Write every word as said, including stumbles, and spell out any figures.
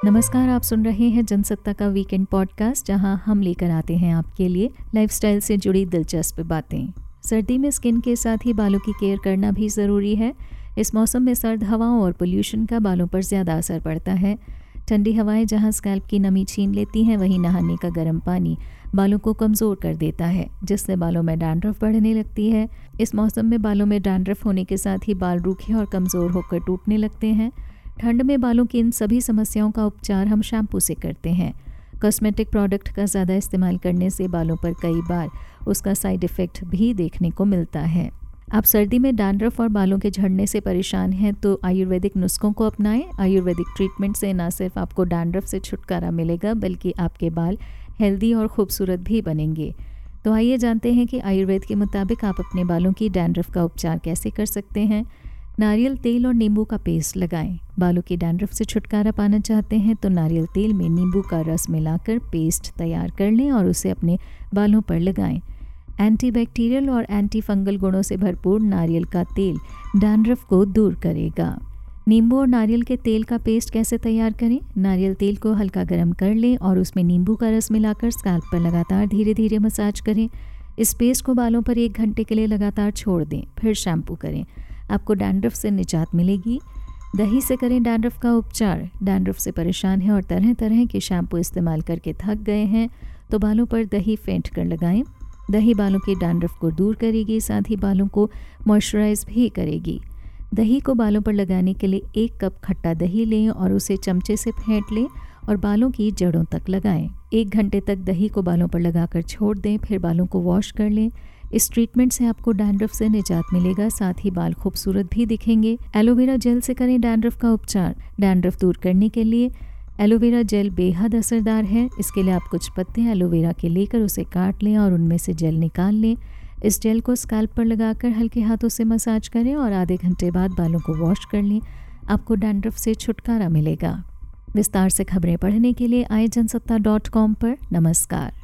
नमस्कार, आप सुन रहे हैं जनसत्ता का वीकेंड पॉडकास्ट, जहां हम लेकर आते हैं आपके लिए लाइफस्टाइल से जुड़ी दिलचस्प बातें। सर्दी में स्किन के साथ ही बालों की केयर करना भी ज़रूरी है। इस मौसम में सर्द हवाओं और पोल्यूशन का बालों पर ज़्यादा असर पड़ता है। ठंडी हवाएं जहां स्कैल्प की नमी छीन लेती हैं, वहीं नहाने का गर्म पानी बालों को कमज़ोर कर देता है, जिससे बालों में डैंड्रफ बढ़ने लगती है। इस मौसम में बालों में डैंड्रफ होने के साथ ही बाल रूखे और कमज़ोर होकर टूटने लगते हैं। ठंड में बालों की इन सभी समस्याओं का उपचार हम शैम्पू से करते हैं। कॉस्मेटिक प्रोडक्ट का ज़्यादा इस्तेमाल करने से बालों पर कई बार उसका साइड इफ़ेक्ट भी देखने को मिलता है। आप सर्दी में डैंड्रफ और बालों के झड़ने से परेशान हैं तो आयुर्वेदिक नुस्खों को अपनाएं। आयुर्वेदिक ट्रीटमेंट से न सिर्फ आपको डैंड्रफ से छुटकारा मिलेगा, बल्कि आपके बाल हेल्दी और खूबसूरत भी बनेंगे। तो आइए जानते हैं कि आयुर्वेद के मुताबिक आप अपने बालों की डैंड्रफ का उपचार कैसे कर सकते हैं। नारियल तेल और नींबू का पेस्ट लगाएं। बालों की डैंड्रफ से छुटकारा पाना चाहते हैं तो नारियल तेल में नींबू का रस मिलाकर पेस्ट तैयार कर लें और उसे अपने बालों पर लगाएं। एंटीबैक्टीरियल और एंटी फंगल गुणों से भरपूर नारियल का तेल डैंड्रफ को दूर करेगा। नींबू और नारियल के तेल का पेस्ट कैसे तैयार करें। नारियल तेल को हल्का गर्म कर लें और उसमें नींबू का रस मिलाकर स्कैल्प पर लगातार धीरे धीरे मसाज करें। इस पेस्ट को बालों पर एक घंटे के लिए लगातार छोड़ दें, फिर शैम्पू करें। आपको डैंड्रफ से निजात मिलेगी। दही से करें डैंड्रफ का उपचार। डैंड्रफ से परेशान हैं और तरह तरह के शैम्पू इस्तेमाल करके थक गए हैं तो बालों पर दही फेंट कर लगाएं। दही बालों के डैंड्रफ को दूर करेगी, साथ ही बालों को मॉइस्चराइज भी करेगी। दही को बालों पर लगाने के लिए एक कप खट्टा दही लें और उसे चमचे से फेंट लें और बालों की जड़ों तक लगाएं। एक घंटे तक दही को बालों पर लगाकर छोड़ दें, फिर बालों को वॉश कर लें। इस ट्रीटमेंट से आपको डैंड्रफ से निजात मिलेगा, साथ ही बाल खूबसूरत भी दिखेंगे। एलोवेरा जेल से करें डैंड्रफ का उपचार। डैंड्रफ दूर करने के लिए एलोवेरा जेल बेहद असरदार है। इसके लिए आप कुछ पत्ते एलोवेरा के लेकर उसे काट लें और उनमें से जेल निकाल लें। इस जेल को स्कैल्प पर लगाकर हल्के हाथों से मसाज करें और आधे घंटे बाद बालों को वॉश कर लें। आपको डैंड्रफ से छुटकारा मिलेगा। विस्तार से खबरें पढ़ने के लिए आए जनसत्ता डॉट कॉम पर। नमस्कार।